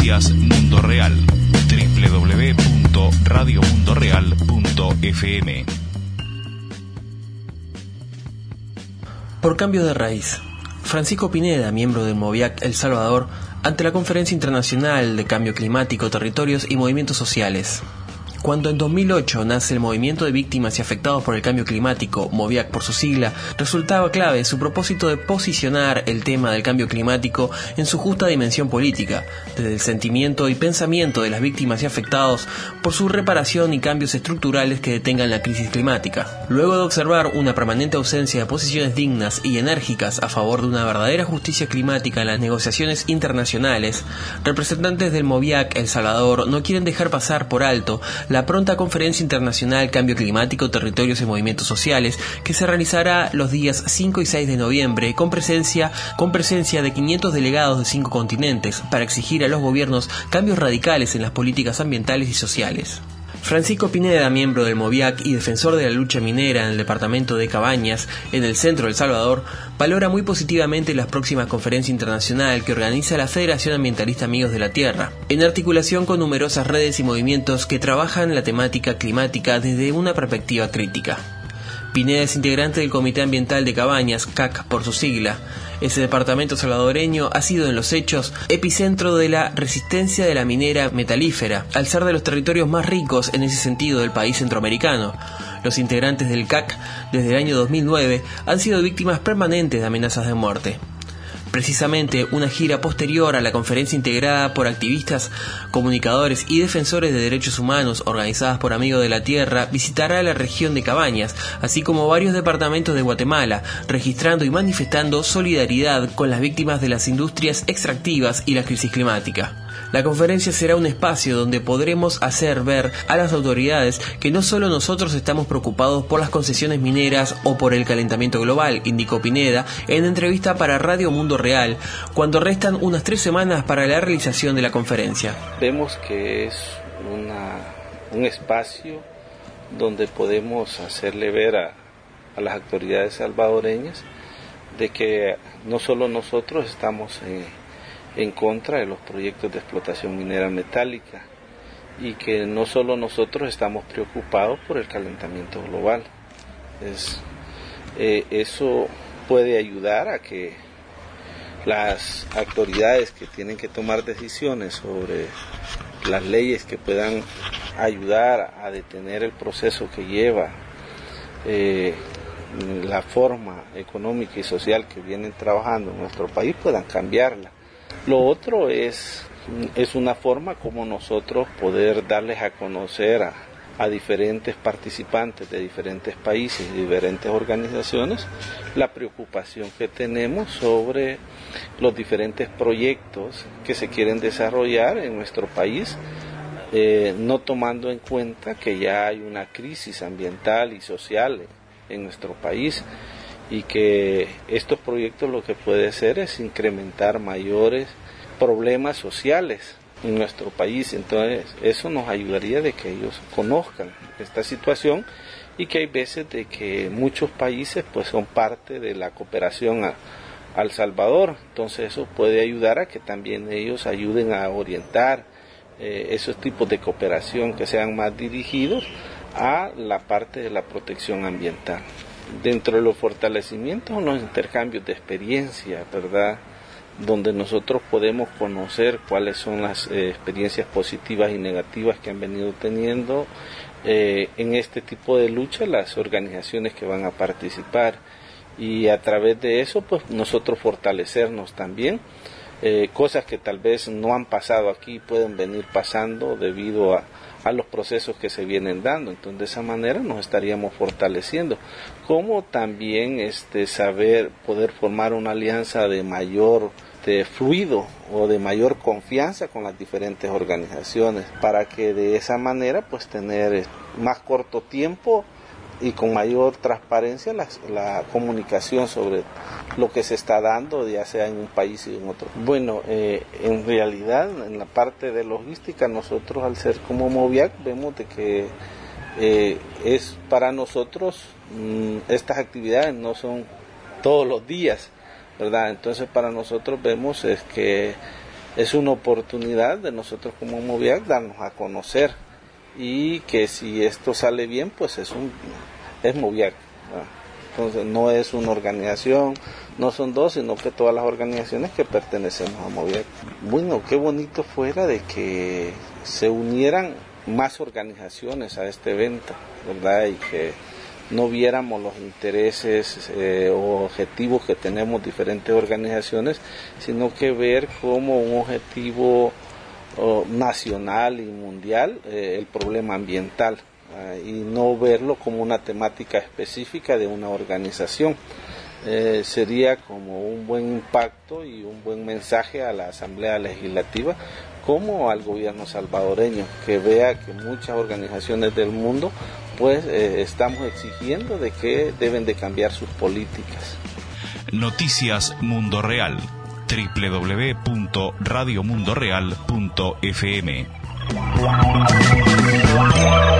Noticias Mundo Real. www.radiomundoreal.fm. Por cambio de raíz. Francisco Pineda, miembro del MOVIAC El Salvador, ante la Conferencia Internacional de Cambio Climático, Territorios y Movimientos Sociales. Cuando en 2008 nace el Movimiento de Víctimas y Afectados por el Cambio Climático, MOVIAC por su sigla, resultaba clave su propósito de posicionar el tema del cambio climático en su justa dimensión política, desde el sentimiento y pensamiento de las víctimas y afectados por su reparación y cambios estructurales que detengan la crisis climática. Luego de observar una permanente ausencia de posiciones dignas y enérgicas a favor de una verdadera justicia climática en las negociaciones internacionales, representantes del MOVIAC El Salvador no quieren dejar pasar por alto la pronta Conferencia Internacional Cambio Climático, Territorios y Movimientos Sociales, que se realizará los días 5 y 6 de noviembre con presencia de 500 delegados de 5 continentes para exigir a los gobiernos cambios radicales en las políticas ambientales y sociales. Francisco Pineda, miembro del MOVIAC y defensor de la lucha minera en el departamento de Cabañas, en el centro de El Salvador, valora muy positivamente la próxima conferencia internacional que organiza la Federación Ambientalista Amigos de la Tierra, en articulación con numerosas redes y movimientos que trabajan la temática climática desde una perspectiva crítica. Pineda es integrante del Comité Ambiental de Cabañas, CAC por su sigla. Ese departamento salvadoreño ha sido en los hechos epicentro de la resistencia de la minera metalífera, al ser de los territorios más ricos en ese sentido del país centroamericano. Los integrantes del CAC, desde el año 2009, han sido víctimas permanentes de amenazas de muerte. Precisamente, una gira posterior a la conferencia integrada por activistas, comunicadores y defensores de derechos humanos organizadas por Amigos de la Tierra visitará la región de Cabañas, así como varios departamentos de Guatemala, registrando y manifestando solidaridad con las víctimas de las industrias extractivas y la crisis climática. La conferencia será un espacio donde podremos hacer ver a las autoridades que no solo nosotros estamos preocupados por las concesiones mineras o por el calentamiento global, indicó Pineda en entrevista para Radio Mundo Real, cuando restan unas 3 semanas para la realización de la conferencia. Vemos que es un espacio donde podemos hacerle ver a las autoridades salvadoreñas de que no solo nosotros estamos en contra de los proyectos de explotación minera metálica y que no solo nosotros estamos preocupados por el calentamiento global. Eso puede ayudar a que las autoridades que tienen que tomar decisiones sobre las leyes que puedan ayudar a detener el proceso que lleva la forma económica y social que vienen trabajando en nuestro país puedan cambiarla. Lo otro es una forma como nosotros poder darles a conocer a diferentes participantes de diferentes países y diferentes organizaciones la preocupación que tenemos sobre los diferentes proyectos que se quieren desarrollar en nuestro país, no tomando en cuenta que ya hay una crisis ambiental y social en nuestro país y que estos proyectos lo que puede hacer es incrementar mayores problemas sociales en nuestro país. Entonces eso nos ayudaría de que ellos conozcan esta situación y que hay veces de que muchos países pues son parte de la cooperación a El Salvador, entonces eso puede ayudar a que también ellos ayuden a orientar esos tipos de cooperación que sean más dirigidos a la parte de la protección ambiental. Dentro de los fortalecimientos, los intercambios de experiencia, ¿verdad?, donde nosotros podemos conocer cuáles son las experiencias positivas y negativas que han venido teniendo en este tipo de lucha las organizaciones que van a participar, y a través de eso pues nosotros fortalecernos también. Cosas que tal vez no han pasado aquí pueden venir pasando debido a los procesos que se vienen dando. Entonces de esa manera nos estaríamos fortaleciendo, como también poder formar una alianza de mayor fluido o de mayor confianza con las diferentes organizaciones, para que de esa manera pues tener más corto tiempo y con mayor transparencia la comunicación sobre lo que se está dando, ya sea en un país y en otro. Bueno, en realidad en la parte de logística nosotros, al ser como MOVIAC, vemos de que es para nosotros estas actividades no son todos los días, ¿verdad? Entonces para nosotros vemos es que es una oportunidad de nosotros como Moviac darnos a conocer, y que si esto sale bien, pues es Moviac, ¿verdad? Entonces no es una organización, no son dos, sino que todas las organizaciones que pertenecemos a Moviac. Bueno, qué bonito fuera de que se unieran más organizaciones a este evento, ¿verdad? Y que no viéramos los intereses o objetivos que tenemos diferentes organizaciones, sino que ver como un objetivo nacional y mundial el problema ambiental, y no verlo como una temática específica de una organización. Sería como un buen impacto y un buen mensaje a la Asamblea Legislativa como al gobierno salvadoreño, que vea que muchas organizaciones del mundo pues estamos exigiendo de que deben de cambiar sus políticas. Noticias Mundo Real, www.radiomundoreal.fm.